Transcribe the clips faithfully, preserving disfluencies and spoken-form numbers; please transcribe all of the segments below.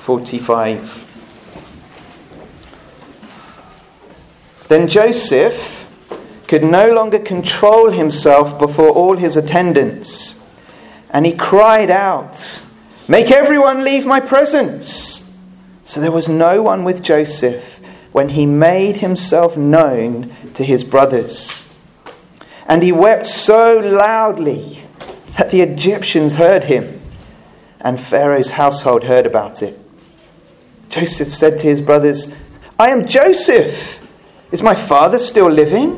forty-five. Then Joseph could no longer control himself before all his attendants, and he cried out, "Make everyone leave my presence!" So there was no one with Joseph when he made himself known to his brothers. And he wept so loudly that the Egyptians heard him, and Pharaoh's household heard about it. Joseph said to his brothers, "I am Joseph. Is my father still living?"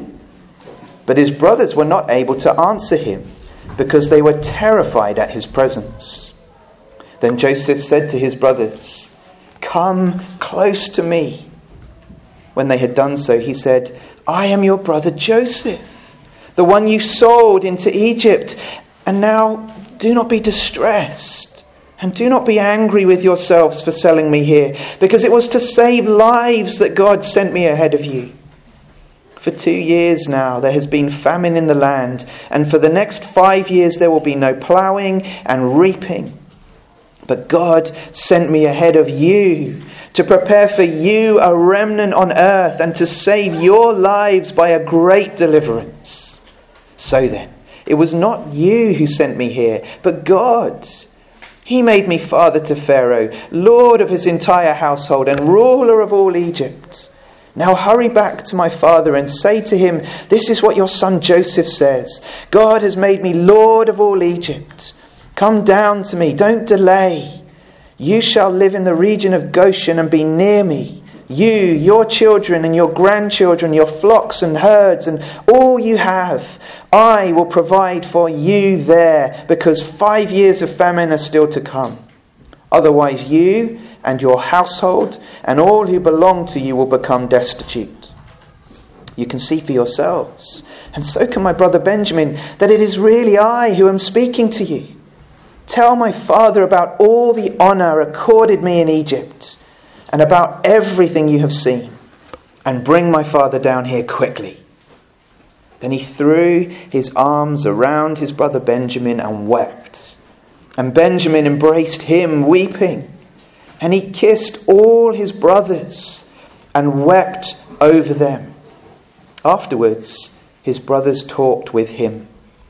But his brothers were not able to answer him, because they were terrified at his presence. Then Joseph said to his brothers, "Come close to me." When they had done so, he said, "I am your brother Joseph, the one you sold into Egypt. And now do not be distressed, and do not be angry with yourselves for selling me here, because it was to save lives that God sent me ahead of you. For two years now there has been famine in the land, and for the next five years there will be no ploughing and reaping. But God sent me ahead of you to prepare for you a remnant on earth and to save your lives by a great deliverance. So then, it was not you who sent me here, but God. He made me father to Pharaoh, lord of his entire household and ruler of all Egypt. Now hurry back to my father and say to him, 'This is what your son Joseph says. God has made me lord of all Egypt. Come down to me, don't delay. You shall live in the region of Goshen and be near me. You, your children and your grandchildren, your flocks and herds and all you have. I will provide for you there, because five years of famine are still to come. Otherwise you and your household and all who belong to you will become destitute. You can see for yourselves, and so can my brother Benjamin, that it is really I who am speaking to you. Tell my father about all the honor accorded me in Egypt, and about everything you have seen, and bring my father down here quickly.' Then he threw his arms around his brother Benjamin and wept. And Benjamin embraced him, weeping. And he kissed all his brothers and wept over them. Afterwards, his brothers talked with him.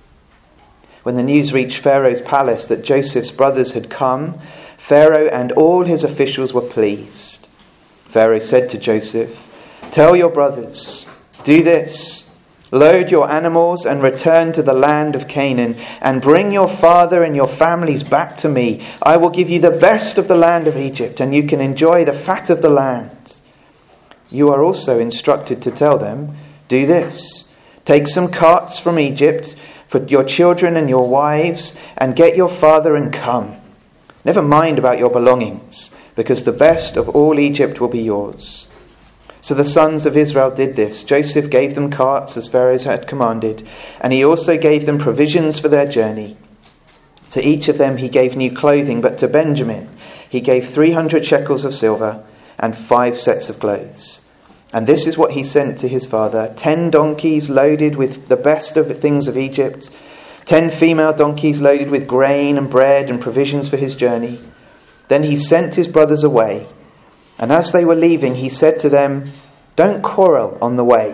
When the news reached Pharaoh's palace that Joseph's brothers had come, Pharaoh and all his officials were pleased. Pharaoh said to Joseph, "Tell your brothers, do this. Load your animals and return to the land of Canaan, and bring your father and your families back to me. I will give you the best of the land of Egypt, and you can enjoy the fat of the land." You are also instructed to tell them, "Do this. Take some carts from Egypt for your children and your wives, and get your father and come. Never mind about your belongings, because the best of all Egypt will be yours." So the sons of Israel did this. Joseph gave them carts as Pharaoh had commanded, and he also gave them provisions for their journey. To each of them he gave new clothing, but to Benjamin he gave three hundred shekels of silver and five sets of clothes. And this is what he sent to his father: ten donkeys loaded with the best of the things of Egypt, ten female donkeys loaded with grain and bread and provisions for his journey. Then he sent his brothers away. And as they were leaving, he said to them, "Don't quarrel on the way."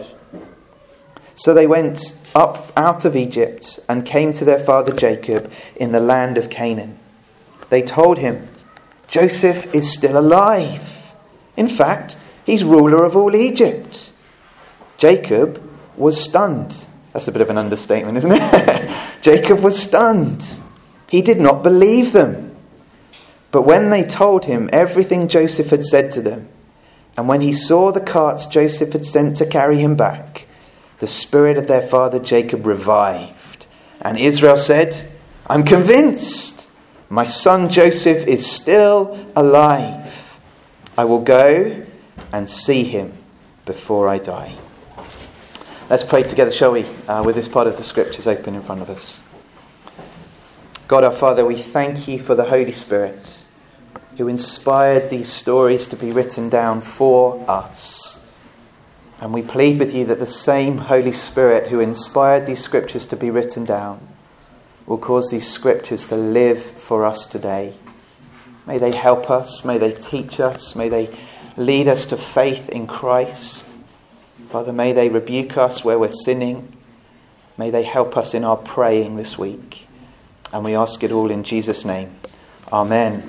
So they went up out of Egypt and came to their father Jacob in the land of Canaan. They told him, "Joseph is still alive. In fact, he's ruler of all Egypt." Jacob was stunned. That's a bit of an understatement, isn't it? Jacob was stunned. He did not believe them. But when they told him everything Joseph had said to them, and when he saw the carts Joseph had sent to carry him back, the spirit of their father Jacob revived. And Israel said, "I'm convinced. My son Joseph is still alive. I will go and see him before I die." Let's pray together, shall we, uh, with this part of the scriptures open in front of us. God our Father, we thank you for the Holy Spirit who inspired these stories to be written down for us. And we plead with you that the same Holy Spirit who inspired these scriptures to be written down will cause these scriptures to live for us today. May they help us. May they teach us. May they lead us to faith in Christ. Father, may they rebuke us where we're sinning. May they help us in our praying this week. And we ask it all in Jesus' name. Amen.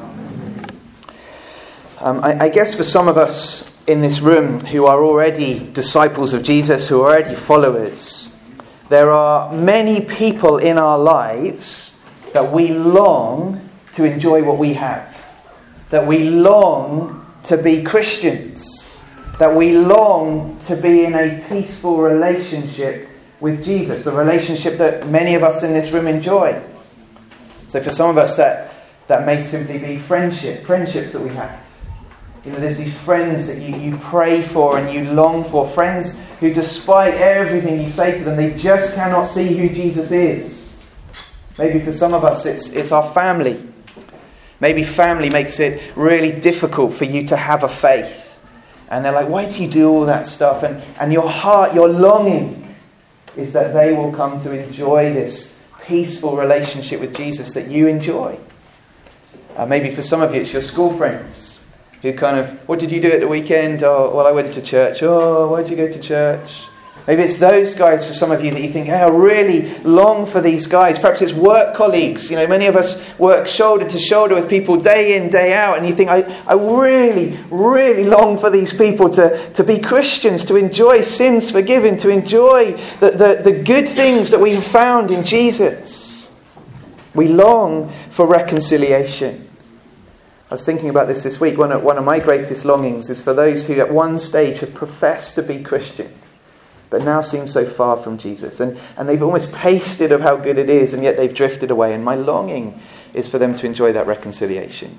Um, I, I guess for some of us in this room who are already disciples of Jesus, who are already followers, there are many people in our lives that we long to enjoy what we have. That we long to be Christians. That we long to be in a peaceful relationship with Jesus. The relationship that many of us in this room enjoy. So for some of us that, that may simply be friendship, friendships that we have. You know, there's these friends that you, you pray for and you long for. Friends who, despite everything you say to them, they just cannot see who Jesus is. Maybe for some of us it's it's our family. Maybe family makes it really difficult for you to have a faith. And they're like, why do you do all that stuff? And, and your heart, your longing is that they will come to enjoy this peaceful relationship with Jesus that you enjoy. Uh, maybe for some of you it's your school friends. Who kind of, what did you do at the weekend? Oh, well, I went to church. Oh, why did you go to church? Maybe it's those guys for some of you that you think, hey, I really long for these guys. Perhaps it's work colleagues. You know, many of us work shoulder to shoulder with people day in, day out. And you think, I, I really, really long for these people to, to be Christians, to enjoy sins forgiven, to enjoy the, the, the good things that we have found in Jesus. We long for reconciliation. I was thinking about this this week. One of, one of my greatest longings is for those who at one stage have professed to be Christian, but now seem so far from Jesus. And, and they've almost tasted of how good it is, and yet they've drifted away. And my longing is for them to enjoy that reconciliation.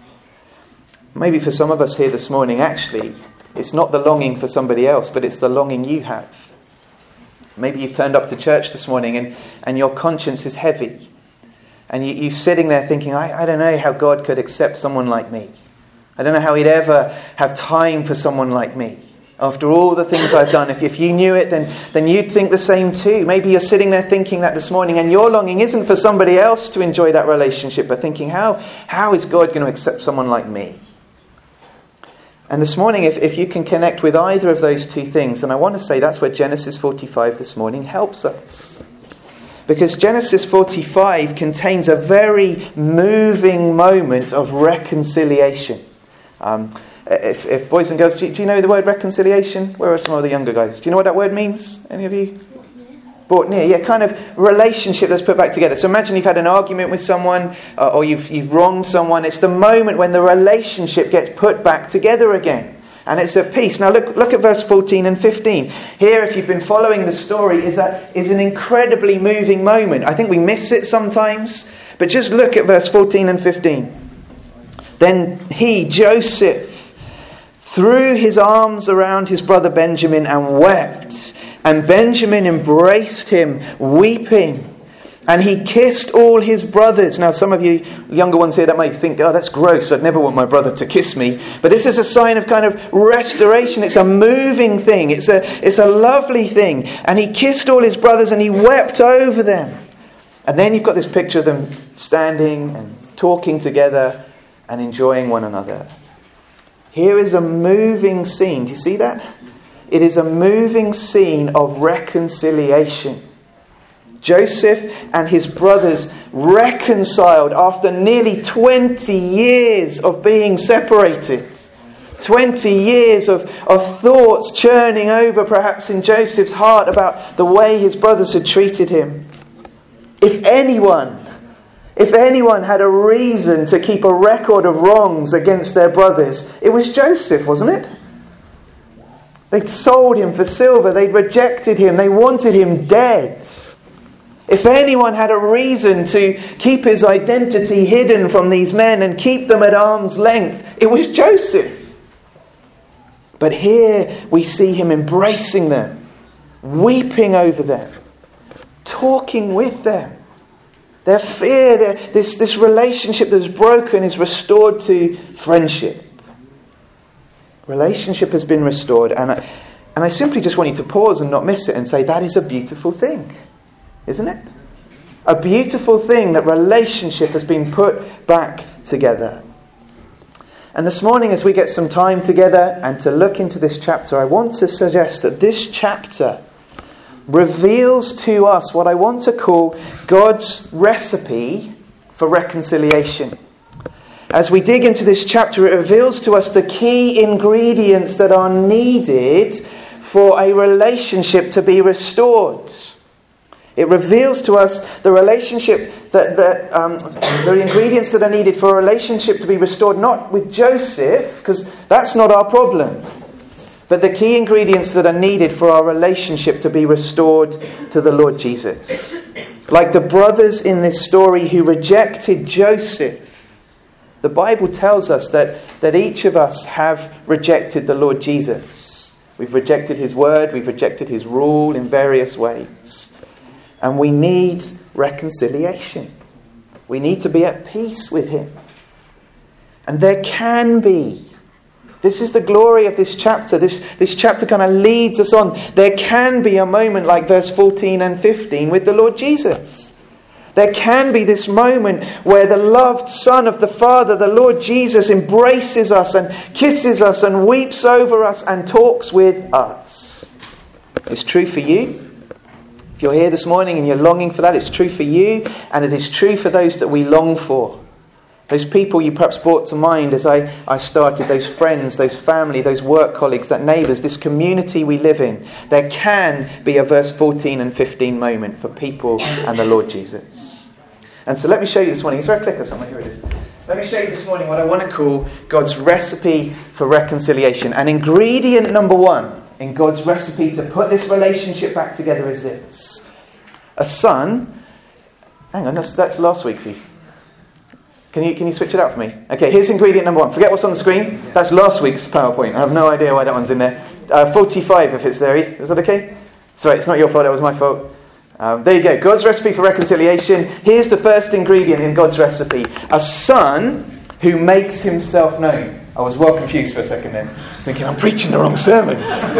Maybe for some of us here this morning, actually, it's not the longing for somebody else, but it's the longing you have. Maybe you've turned up to church this morning and, and your conscience is heavy. And you, you're sitting there thinking, I, I don't know how God could accept someone like me. I don't know how he'd ever have time for someone like me. After all the things I've done, if, if you knew it, then, then you'd think the same too. Maybe you're sitting there thinking that this morning, and your longing isn't for somebody else to enjoy that relationship, but thinking, how, how is God going to accept someone like me? And this morning, if, if you can connect with either of those two things, then I want to say that's where Genesis forty-five this morning helps us. Because Genesis forty-five contains a very moving moment of reconciliation. Um, if, if boys and girls, do, do you know the word reconciliation? Where are some of the younger guys? Do you know what that word means? Any of you? Brought near. Yeah, kind of relationship that's put back together. So imagine you've had an argument with someone, uh, or you've, you've wronged someone. It's the moment when the relationship gets put back together again. And it's at peace. Now look look at verse fourteen and fifteen. Here, if you've been following the story, is that is an incredibly moving moment. I think we miss it sometimes. But just look at verse fourteen and fifteen. Then he, Joseph, threw his arms around his brother Benjamin and wept. And Benjamin embraced him, weeping. And he kissed all his brothers. Now, some of you younger ones here that might think, oh, that's gross. I'd never want my brother to kiss me. But this is a sign of kind of restoration. It's a moving thing. It's a, it's a lovely thing. And he kissed all his brothers and he wept over them. And then you've got this picture of them standing and talking together and enjoying one another. Here is a moving scene. Do you see that? It is a moving scene of reconciliation. Joseph and his brothers reconciled after nearly twenty years of being separated. twenty years of, of thoughts churning over perhaps in Joseph's heart about the way his brothers had treated him. If anyone, if anyone had a reason to keep a record of wrongs against their brothers, it was Joseph, wasn't it? They'd sold him for silver. They'd rejected him. They wanted him dead. If anyone had a reason to keep his identity hidden from these men and keep them at arm's length, it was Joseph. But here we see him embracing them, weeping over them, talking with them. Their fear, their, this, this relationship that was broken is restored to friendship. Relationship has been restored. And I, and I simply just want you to pause and not miss it and say, that is a beautiful thing. Isn't it? A beautiful thing that relationship has been put back together. And this morning, as we get some time together and to look into this chapter, I want to suggest that this chapter reveals to us what I want to call God's recipe for reconciliation. As we dig into this chapter, it reveals to us the key ingredients that are needed for a relationship to be restored. It reveals to us the relationship that, that um, the ingredients that are needed for a relationship to be restored, not with Joseph, because that's not our problem, but the key ingredients that are needed for our relationship to be restored to the Lord Jesus. Like the brothers in this story who rejected Joseph, the Bible tells us that, that each of us have rejected the Lord Jesus. We've rejected his word, we've rejected his rule in various ways. And we need reconciliation. We need to be at peace with him. And there can be. This is the glory of this chapter. This, this chapter kind of leads us on. There can be a moment like verse fourteen and fifteen with the Lord Jesus. There can be this moment where the loved Son of the Father, the Lord Jesus, embraces us and kisses us and weeps over us and talks with us. It's true for you. If you're here this morning and you're longing for that, it's true for you, and it is true for those that we long for. Those people you perhaps brought to mind as I, I started, those friends, those family, those work colleagues, that neighbours, this community we live in. There can be a verse fourteen and fifteen moment for people and the Lord Jesus. And so let me show you this morning. Is there a clicker somewhere? Here it is. Let me show you this morning what I want to call God's recipe for reconciliation. And ingredient number one in God's recipe to put this relationship back together is this. A son... Hang on, that's, that's last week's. Can you, can you switch it out for me? Okay, here's ingredient number one. Forget what's on the screen. That's last week's PowerPoint. I have no idea why that one's in there. Uh, forty-five if it's there. Is that okay? Sorry, it's not your fault. It was my fault. Um, there you go. God's recipe for reconciliation. Here's the first ingredient in God's recipe. A son who makes himself known. I was well confused for a second then. I was thinking, I'm preaching the wrong sermon.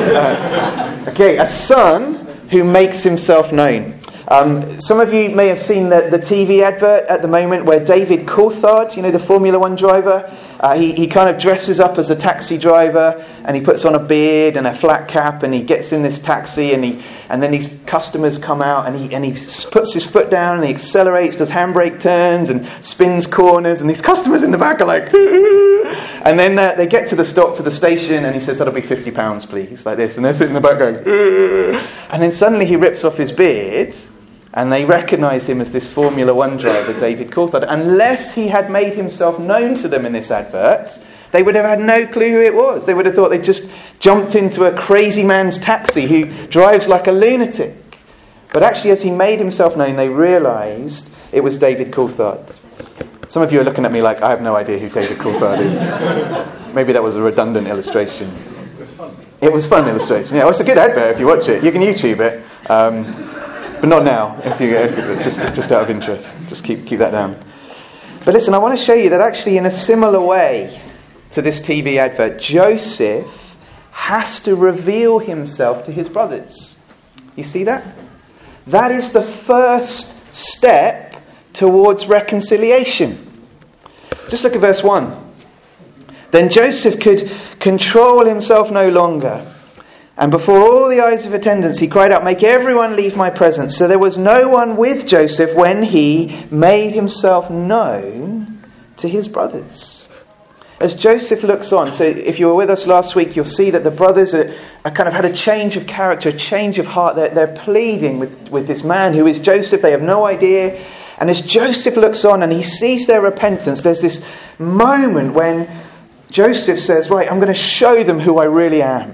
Uh, okay, a son who makes himself known. Um, some of you may have seen the, the T V advert at the moment where David Coulthard, you know, the Formula One driver, uh, he, he kind of dresses up as a taxi driver and he puts on a beard and a flat cap and he gets in this taxi and he and then these customers come out and he and he puts his foot down and he accelerates, does handbrake turns and spins corners, and these customers in the back are like, and then uh, they get to the stop, to the station, and he says, that'll be fifty pounds please, like this, and they're sitting in the back going, and then suddenly he rips off his beard. And they recognised him as this Formula One driver, David Coulthard. Unless he had made himself known to them in this advert, they would have had no clue who it was. They would have thought they just jumped into a crazy man's taxi who drives like a lunatic. But actually, as he made himself known, they realised it was David Coulthard. Some of you are looking at me like, I have no idea who David Coulthard is. Maybe that was a redundant illustration. It was fun. It was fun illustration. Yeah, well, it's a good advert if you watch it. You can YouTube it. Um... But not now, if you, if you, just, just out of interest. Just keep keep that down. But listen, I want to show you that actually in a similar way to this T V advert, Joseph has to reveal himself to his brothers. You see that? That is the first step towards reconciliation. Just look at verse one. Then Joseph could control himself no longer. And before all the eyes of attendants, he cried out, make everyone leave my presence. So there was no one with Joseph when he made himself known to his brothers. As Joseph looks on, so if you were with us last week, you'll see that the brothers are, are kind of had a change of character, a change of heart. They're, they're pleading with, with this man who is Joseph. They have no idea. And as Joseph looks on and he sees their repentance, there's this moment when Joseph says, right, I'm going to show them who I really am.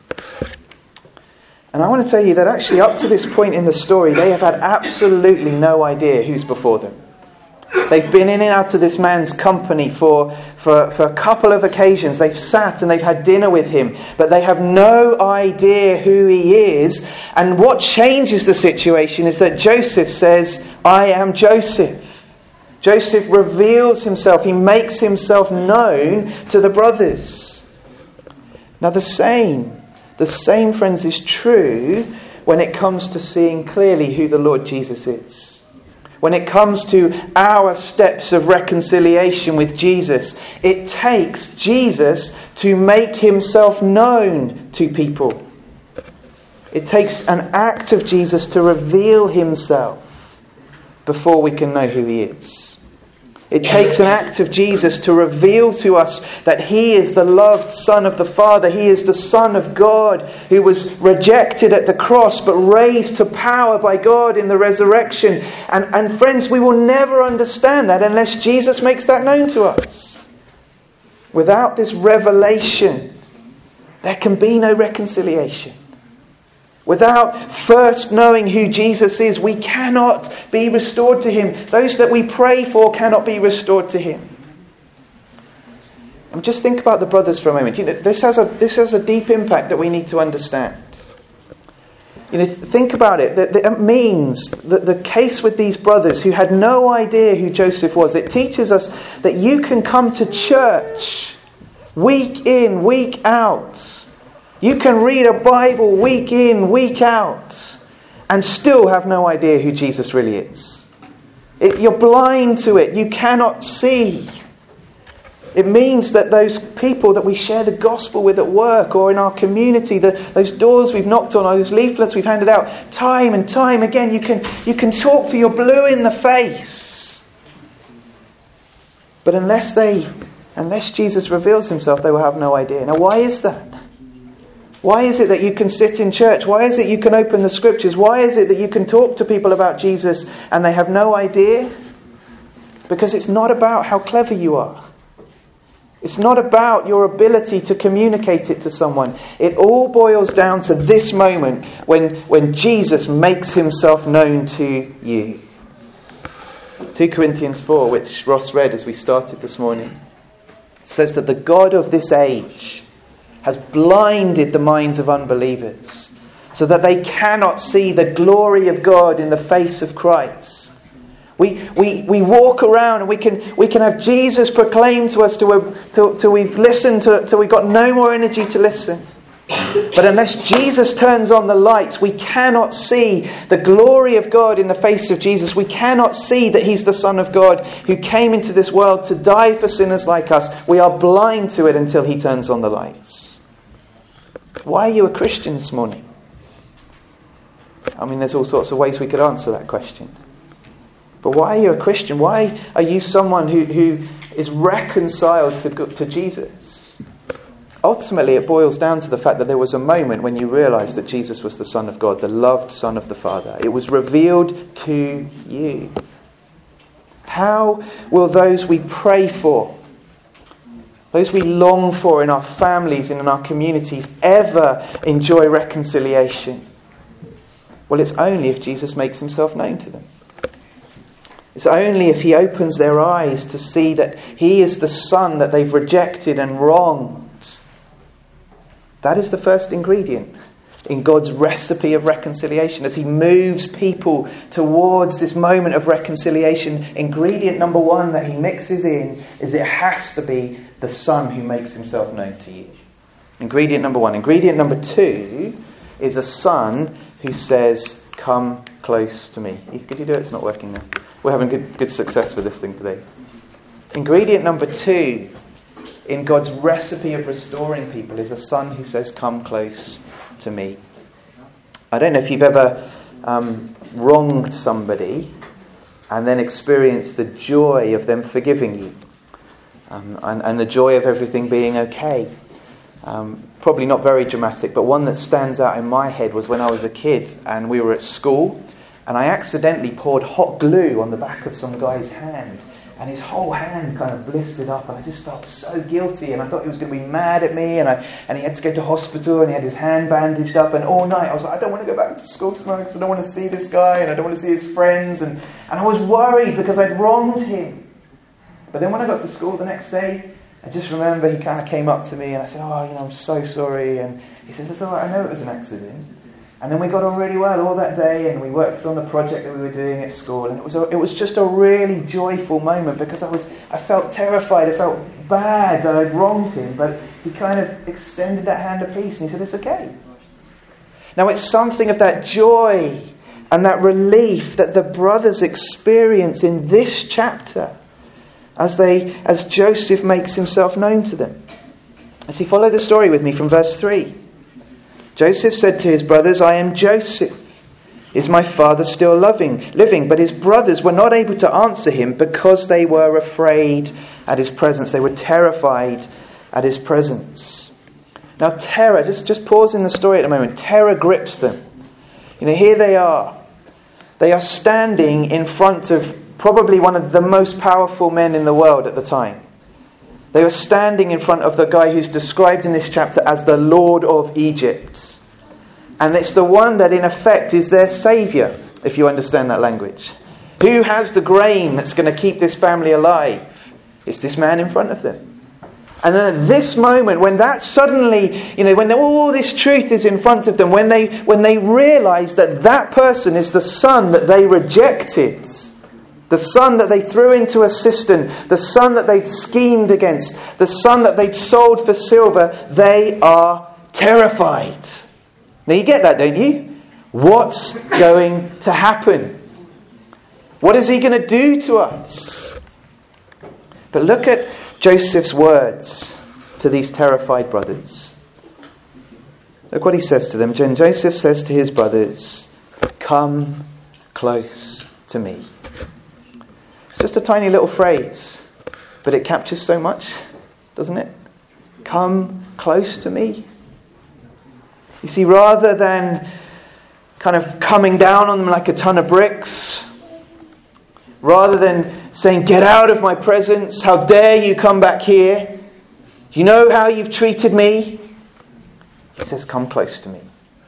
And I want to tell you that actually up to this point in the story, they have had absolutely no idea who's before them. They've been in and out of this man's company for, for, for a couple of occasions. They've sat and they've had dinner with him, but they have no idea who he is. And what changes the situation is that Joseph says, I am Joseph. Joseph reveals himself. He makes himself known to the brothers. Now the same The same, friends, is true when it comes to seeing clearly who the Lord Jesus is. When it comes to our steps of reconciliation with Jesus, it takes Jesus to make himself known to people. It takes an act of Jesus to reveal himself before we can know who he is. It takes an act of Jesus to reveal to us that he is the loved Son of the Father. He is the Son of God who was rejected at the cross but raised to power by God in the resurrection. And, and friends, we will never understand that unless Jesus makes that known to us. Without this revelation, there can be no reconciliation. Without first knowing who Jesus is, we cannot be restored to him. Those that we pray for cannot be restored to him. And just think about the brothers for a moment. You know, this has a this has a deep impact that we need to understand. You know, think about it. That it means that the case with these brothers who had no idea who Joseph was. It teaches us that you can come to church week in, week out. You can read a Bible week in, week out, and still have no idea who Jesus really is. It, you're blind to it. You cannot see. It means that those people that we share the gospel with at work or in our community, the, those doors we've knocked on, or those leaflets we've handed out, time and time again, you can, you can talk till you're blue in the face. But unless they, unless Jesus reveals himself, they will have no idea. Now, why is that? Why is it that you can sit in church? Why is it you can open the scriptures? Why is it that you can talk to people about Jesus and they have no idea? Because it's not about how clever you are. It's not about your ability to communicate it to someone. It all boils down to this moment when, when Jesus makes himself known to you. Second Corinthians four, which Ross read as we started this morning, says that the God of this age has blinded the minds of unbelievers so that they cannot see the glory of God in the face of Christ. We we we walk around and we can we can have Jesus proclaimed to us till, till, till we've listened to till we've got no more energy to listen. But unless Jesus turns on the lights, we cannot see the glory of God in the face of Jesus. We cannot see that he's the Son of God who came into this world to die for sinners like us. We are blind to it until he turns on the lights. Why are you a Christian this morning? I mean, there's all sorts of ways we could answer that question. But why are you a Christian? Why are you someone who, who is reconciled to, to Jesus? Ultimately, it boils down to the fact that there was a moment when you realised that Jesus was the Son of God, the loved Son of the Father. It was revealed to you. How will those we pray for, those we long for in our families and in our communities, ever enjoy reconciliation? Well, it's only if Jesus makes himself known to them. It's only if he opens their eyes to see that he is the Son that they've rejected and wronged. That is the first ingredient in God's recipe of reconciliation. As he moves people towards this moment of reconciliation, ingredient number one that he mixes in is it has to be the Son who makes himself known to you. Ingredient number one. Ingredient number two is a Son who says, "Come close to me." Could you do it? It's not working now. We're having good, good success with this thing today. Ingredient number two in God's recipe of restoring people is a Son who says, "Come close to me." I don't know if you've ever um, wronged somebody and then experienced the joy of them forgiving you um, and, and the joy of everything being okay. Um, probably not very dramatic, but one that stands out in my head was when I was a kid and we were at school and I accidentally poured hot glue on the back of some guy's hand. And his whole hand kind of blistered up, and I just felt so guilty. And I thought he was going to be mad at me, and I and he had to go to hospital, and he had his hand bandaged up. And all night I was like, I don't want to go back to school tomorrow because I don't want to see this guy, and I don't want to see his friends. And, and I was worried because I'd wronged him. But then when I got to school the next day, I just remember he kind of came up to me, and I said, "Oh, you know, I'm so sorry." And he says, "It's all right. I know it was an accident." And then we got on really well all that day, and we worked on the project that we were doing at school, and it was a, it was just a really joyful moment because I was I felt terrified, I felt bad that I'd wronged him, but he kind of extended that hand of peace and he said, "It's okay." Now it's something of that joy and that relief that the brothers experience in this chapter as they, as Joseph makes himself known to them. As you follow the story with me from verse three. Joseph said to his brothers, "I am Joseph. Is my father still loving, living?" But his brothers were not able to answer him because they were afraid at his presence. They were terrified at his presence. Now terror, just, just pause in the story at a moment. Terror grips them. You know, here they are. They are standing in front of probably one of the most powerful men in the world at the time. They were standing in front of the guy who's described in this chapter as the Lord of Egypt. And it's the one that in effect is their saviour, if you understand that language. Who has the grain that's going to keep this family alive? It's this man in front of them. And then at this moment, when that suddenly, you know, when all this truth is in front of them, when they when they realise that that person is the son that they rejected, the son that they threw into a cistern, the son that they'd schemed against, the son that they'd sold for silver, they are terrified. Now you get that, don't you? What's going to happen? What is he going to do to us? But look at Joseph's words to these terrified brothers. Look what he says to them. Joseph says to his brothers, "Come close to me." It's just a tiny little phrase, but it captures so much, doesn't it? Come close to me. You see, rather than kind of coming down on them like a ton of bricks, rather than saying, "Get out of my presence, how dare you come back here? You know how you've treated me?" He says, "Come close to me."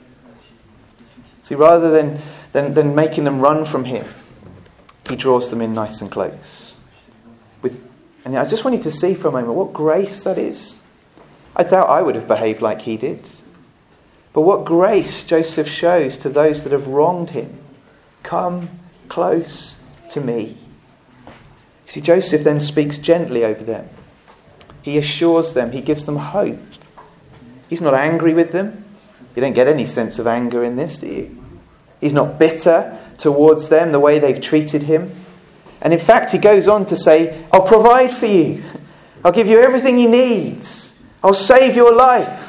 See, rather than, than, than making them run from him, he draws them in nice and close. With, and I just want you to see for a moment what grace that is. I doubt I would have behaved like he did. But what grace Joseph shows to those that have wronged him. Come close to me. You see, Joseph then speaks gently over them. He assures them, he gives them hope. He's not angry with them. You don't get any sense of anger in this, do you? He's not bitter towards them the way they've treated him. And in fact, he goes on to say, "I'll provide for you. I'll give you everything you need. I'll save your life."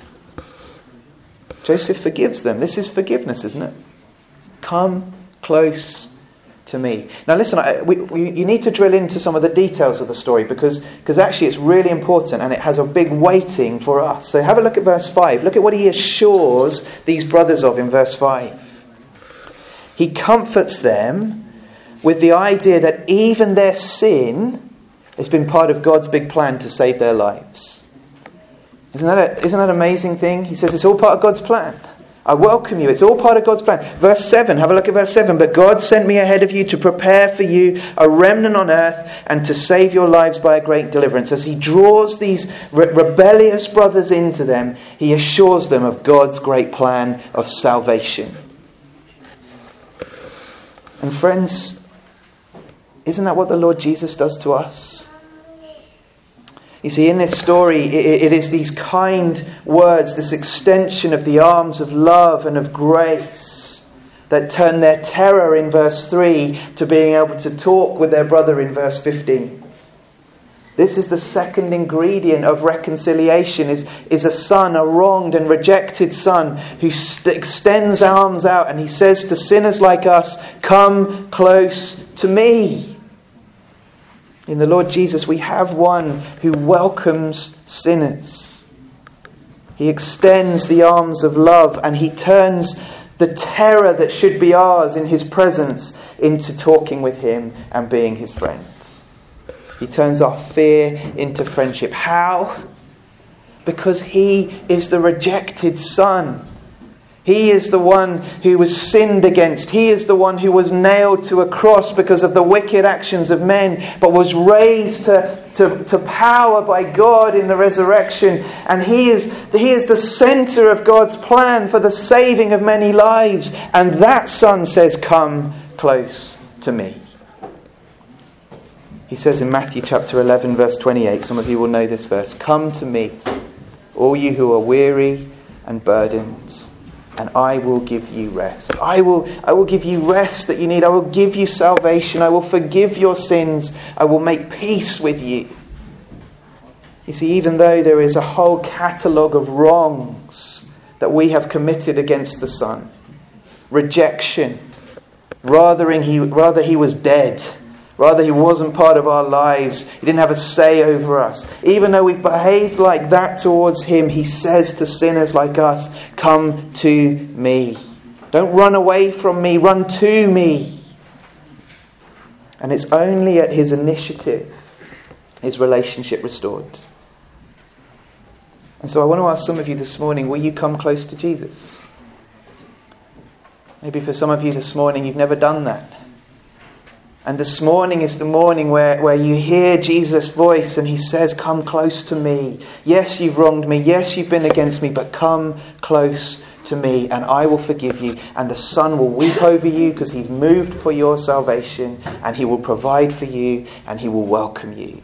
Joseph forgives them. This is forgiveness, isn't it? Come close to me. Now listen, I, we, we, you need to drill into some of the details of the story because, because actually it's really important and it has a big weighting for us. So have a look at verse five. Look at what he assures these brothers of in verse five. He comforts them with the idea that even their sin has been part of God's big plan to save their lives. Isn't that a, isn't that an amazing thing? He says it's all part of God's plan. I welcome you. It's all part of God's plan. Verse seven, have a look at verse seven. "But God sent me ahead of you to prepare for you a remnant on earth and to save your lives by a great deliverance." As he draws these re- rebellious brothers into them, he assures them of God's great plan of salvation. And friends, isn't that what the Lord Jesus does to us? You see, in this story, it, it is these kind words, this extension of the arms of love and of grace that turn their terror in verse three to being able to talk with their brother in verse fifteen. This is the second ingredient of reconciliation, is, is a son, a wronged and rejected son who st- extends arms out and he says to sinners like us, "Come close to me." In the Lord Jesus, we have one who welcomes sinners. He extends the arms of love and he turns the terror that should be ours in his presence into talking with him and being his friend. He turns our fear into friendship. How? Because he is the rejected son. He is the one who was sinned against. He is the one who was nailed to a cross because of the wicked actions of men, but was raised to, to, to power by God in the resurrection. And he is, he is the centre of God's plan for the saving of many lives. And that son says, "Come close to me." He says in Matthew chapter eleven, verse twenty-eight, some of you will know this verse, "Come to me, all you who are weary and burdened, and I will give you rest. I will, I will give you rest that you need. I will give you salvation. I will forgive your sins. I will make peace with you. You see, even though there is a whole catalogue of wrongs that we have committed against the Son, rejection, rather he, rather he was dead, rather he wasn't part of our lives, he didn't have a say over us. Even though we've behaved like that towards him, he says to sinners like us, come to me. Don't run away from me, run to me. And it's only at his initiative is relationship restored. And so I want to ask some of you this morning, will you come close to Jesus? Maybe for some of you this morning, you've never done that. And this morning is the morning where, where you hear Jesus' voice and he says, come close to me. Yes, you've wronged me. Yes, you've been against me, but come close to me and I will forgive you. And the Son will weep over you because he's moved for your salvation, and he will provide for you and he will welcome you.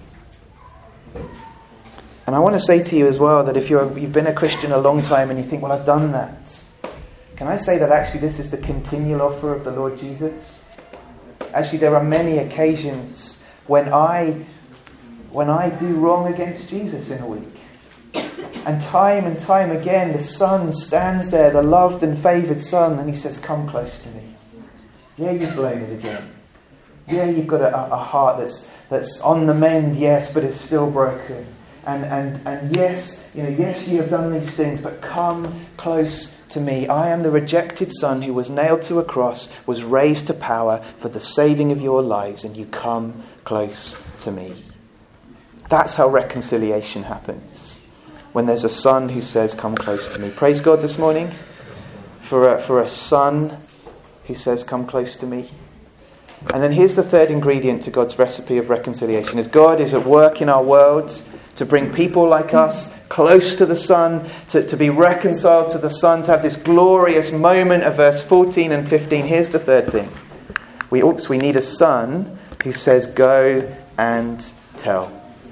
And I want to say to you as well that if you're, you've been a Christian a long time and you think, well, I've done that. Can I say that actually this is the continual offer of the Lord Jesus? Actually, there are many occasions when I, when I do wrong against Jesus in a week. And time and time again, the Son stands there, the loved and favoured Son, and he says, come close to me. Yeah, you've blown it again. Yeah, you've got a, a heart that's, that's on the mend, yes, but it's still broken. And, and and yes, you know, yes, you have done these things, but come close to me. I am the rejected Son who was nailed to a cross, was raised to power for the saving of your lives, and you come close to me. That's how reconciliation happens. When there's a Son who says, come close to me. Praise God this morning for a, for a Son who says, come close to me. And then here's the third ingredient to God's recipe of reconciliation, is God is at work in our world to bring people like us close to the Son, to, to be reconciled to the Son, to have this glorious moment of verse fourteen and fifteen. Here's the third thing. We, oops, we need a Son who says, go and tell.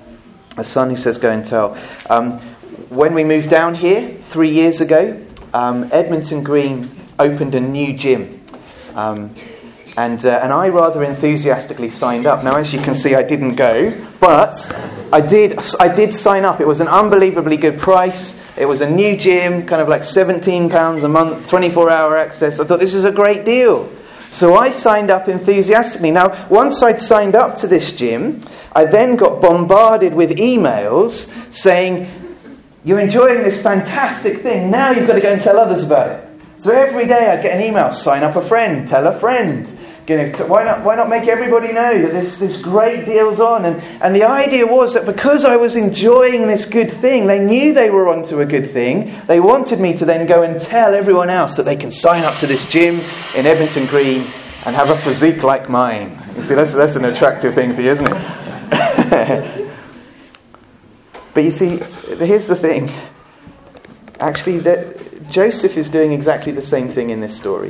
A Son who says, go and tell. Um, when we moved down here three years ago, um, Edmonton Green opened a new gym. Um, And uh, and I rather enthusiastically signed up. Now, as you can see, I didn't go, but I did I did sign up. It was an unbelievably good price. It was a new gym, kind of like seventeen pounds a month, twenty-four hour access. I thought, this is a great deal. So I signed up enthusiastically. Now, once I'd signed up to this gym, I then got bombarded with emails saying, you're enjoying this fantastic thing. Now you've got to go and tell others about it. So every day I'd get an email, sign up a friend, tell a friend. You know, why not why not make everybody know that this, this great deal's on? And, and the idea was that because I was enjoying this good thing, they knew they were onto a good thing. They wanted me to then go and tell everyone else that they can sign up to this gym in Edmonton Green and have a physique like mine. You see, that's, that's an attractive thing for you, isn't it? But you see, here's the thing. Actually, that Joseph is doing exactly the same thing in this story.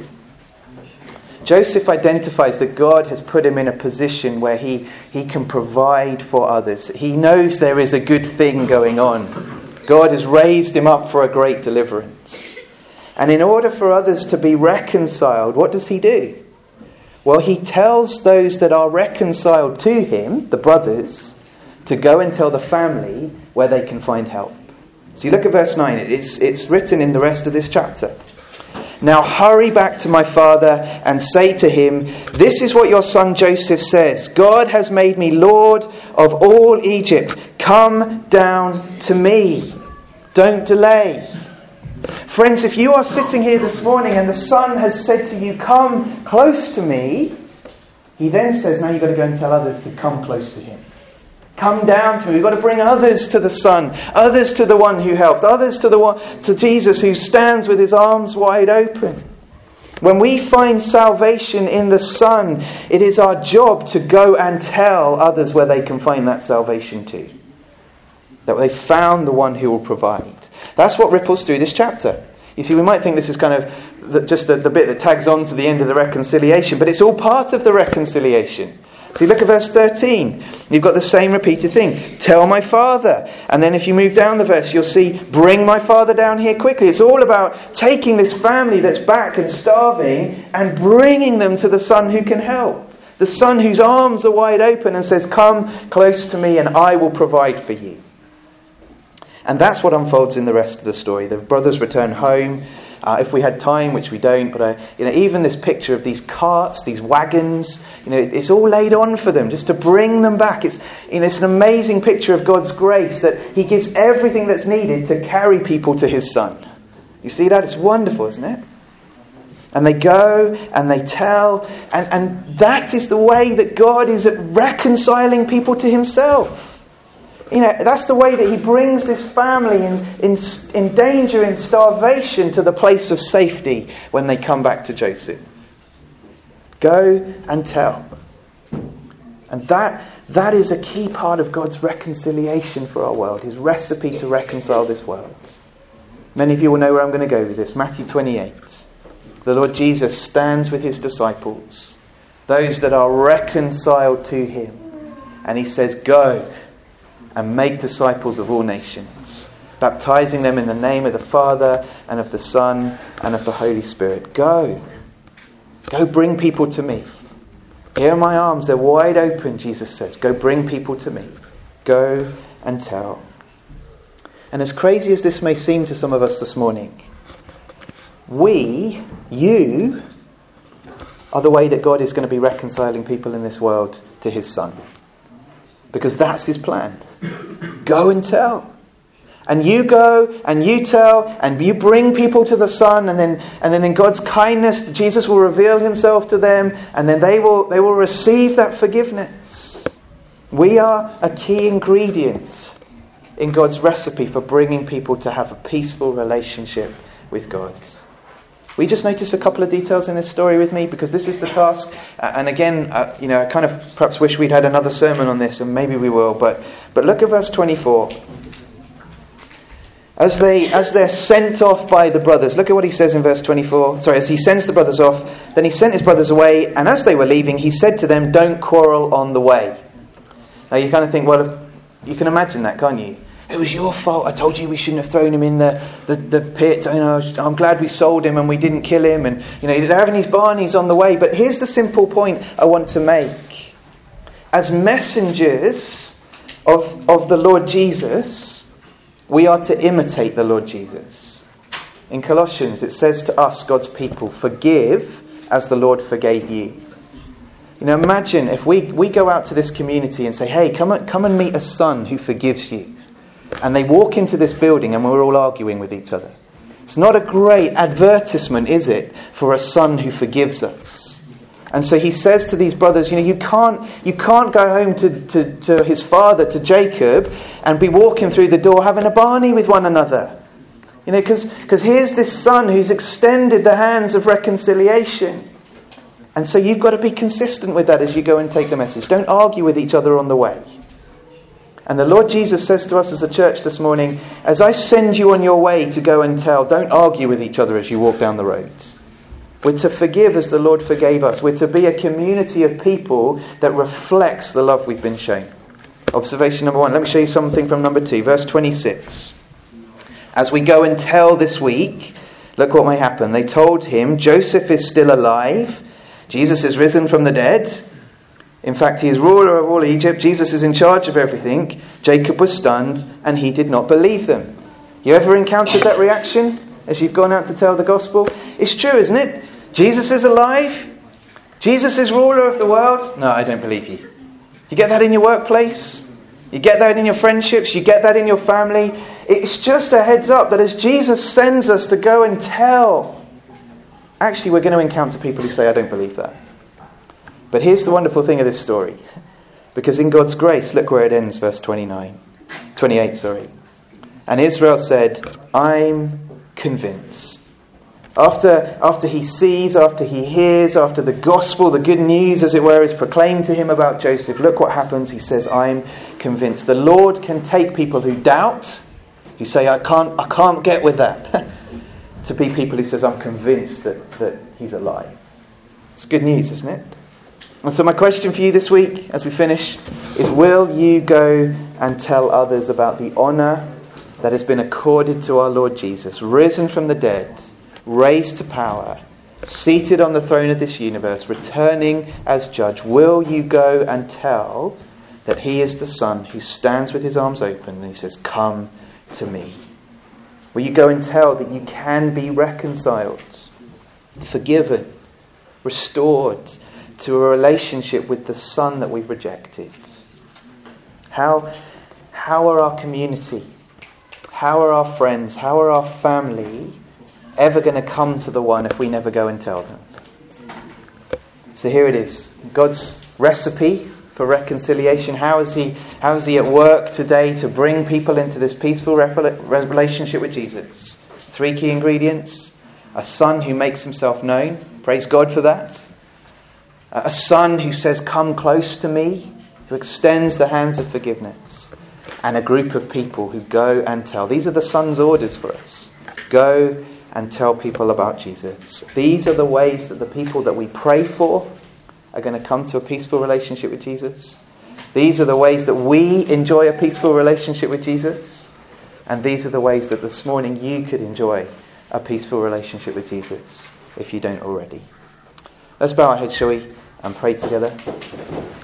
Joseph identifies that God has put him in a position where he, he can provide for others. He knows there is a good thing going on. God has raised him up for a great deliverance. And in order for others to be reconciled, what does he do? Well, he tells those that are reconciled to him, the brothers, to go and tell the family where they can find help. So you look at verse nine. It's, it's written in the rest of this chapter. Now hurry back to my father and say to him, this is what your son Joseph says. God has made me Lord of all Egypt. Come down to me. Don't delay. Friends, if you are sitting here this morning and the Son has said to you, come close to me, he then says, now you've got to go and tell others to come close to him. Come down to me. We've got to bring others to the Son, others to the one who helps, others to the one to Jesus who stands with his arms wide open. When we find salvation in the Son, it is our job to go and tell others where they can find that salvation too. That they found the one who will provide. That's what ripples through this chapter. You see, we might think this is kind of the, just the, the bit that tags on to the end of the reconciliation, but it's all part of the reconciliation. See, look at verse thirteen. You've got the same repeated thing. Tell my father. And then if you move down the verse, you'll see, bring my father down here quickly. It's all about taking this family that's back and starving and bringing them to the son who can help. The son whose arms are wide open and says, come close to me and I will provide for you. And that's what unfolds in the rest of the story. The brothers return home. Uh, if we had time, which we don't, but uh, you know, even this picture of these carts, these wagons, you know, it's all laid on for them just to bring them back. It's, you know, it's an amazing picture of God's grace that He gives everything that's needed to carry people to His Son. You see that? It's wonderful, isn't it? And they go and they tell, and, and that is the way that God is at reconciling people to Himself. You know, that's the way that He brings this family in, in, in danger, in starvation, to the place of safety when they come back to Joseph. Go and tell. And that that is a key part of God's reconciliation for our world, His recipe to reconcile this world. Many of you will know where I'm going to go with this. Matthew twenty-eight. The Lord Jesus stands with His disciples, those that are reconciled to Him. And He says, go and make disciples of all nations, baptizing them in the name of the Father and of the Son and of the Holy Spirit. Go. Go bring people to me. Here are my arms, they're wide open, Jesus says. Go bring people to me. Go and tell. And as crazy as this may seem to some of us this morning, we, you, are the way that God is going to be reconciling people in this world to His Son. Because that's His plan. Go and tell. And you go and you tell and you bring people to the Son, and then and then in God's kindness Jesus will reveal Himself to them, and then they will they will receive that forgiveness. We are a key ingredient in God's recipe for bringing people to have a peaceful relationship with God. We just notice a couple of details in this story with me, because this is the task. Uh, and again, uh, you know, I kind of perhaps wish we'd had another sermon on this, and maybe we will. But but look at verse twenty-four. As they as they're sent off by the brothers, look at what he says in verse twenty-four. Sorry, as he sends the brothers off, then he sent his brothers away, and as they were leaving, he said to them, "Don't quarrel on the way." Now you kind of think, well, you can imagine that, can't you? It was your fault. I told you we shouldn't have thrown him in the, the, the pit. You know, I'm glad we sold him and we didn't kill him. And you know, they're having these barneys on the way. But here's the simple point I want to make. As messengers of, of the Lord Jesus, we are to imitate the Lord Jesus. In Colossians, it says to us, God's people, forgive as the Lord forgave you. You know, imagine if we, we go out to this community and say, hey, come and, come and meet a son who forgives you. And they walk into this building and we're all arguing with each other. It's not a great advertisement, is it, for a son who forgives us? And so he says to these brothers, you know, you can't you can't go home to, to, to his father, to Jacob, and be walking through the door having a barney with one another. You know, because because here's this son who's extended the hands of reconciliation. And so you've got to be consistent with that as you go and take the message. Don't argue with each other on the way. And the Lord Jesus says to us as a church this morning, as I send you on your way to go and tell, don't argue with each other as you walk down the road. We're to forgive as the Lord forgave us. We're to be a community of people that reflects the love we've been shown. Observation number one. Let me show you something from number two. Verse twenty-six. As we go and tell this week, look what may happen. They told him, Joseph is still alive. Jesus is risen from the dead. In fact, he is ruler of all Egypt. Jesus is in charge of everything. Jacob was stunned and he did not believe them. You ever encountered that reaction as you've gone out to tell the gospel? It's true, isn't it? Jesus is alive. Jesus is ruler of the world. No, I don't believe you. You get that in your workplace. You get that in your friendships. You get that in your family. It's just a heads up that as Jesus sends us to go and tell, actually we're going to encounter people who say, I don't believe that. But here's the wonderful thing of this story. Because in God's grace, look where it ends, verse twenty-nine. twenty-eight, sorry. And Israel said, I'm convinced. After, after he sees, after he hears, after the gospel, the good news, as it were, is proclaimed to him about Joseph, look what happens. He says, I'm convinced. The Lord can take people who doubt, who say, I can't, I can't get with that, to be people who says, I'm convinced that, that he's alive. It's good news, isn't it? And so my question for you this week, as we finish, is will you go and tell others about the honour that has been accorded to our Lord Jesus, risen from the dead, raised to power, seated on the throne of this universe, returning as judge? Will you go and tell that he is the Son who stands with his arms open and he says, come to me? Will you go and tell that you can be reconciled, forgiven, restored to a relationship with the Son that we've rejected? How, how are our community, how are our friends, how are our family ever going to come to the one if we never go and tell them? So here it is, God's recipe for reconciliation. How is he, how is he at work today to bring people into this peaceful relationship with Jesus? Three key ingredients. A Son who makes himself known. Praise God for that. A Son who says, come close to me, who extends the hands of forgiveness. And a group of people who go and tell. These are the Son's orders for us. Go and tell people about Jesus. These are the ways that the people that we pray for are going to come to a peaceful relationship with Jesus. These are the ways that we enjoy a peaceful relationship with Jesus. And these are the ways that this morning you could enjoy a peaceful relationship with Jesus if you don't already. Let's bow our heads, shall we, and pray together.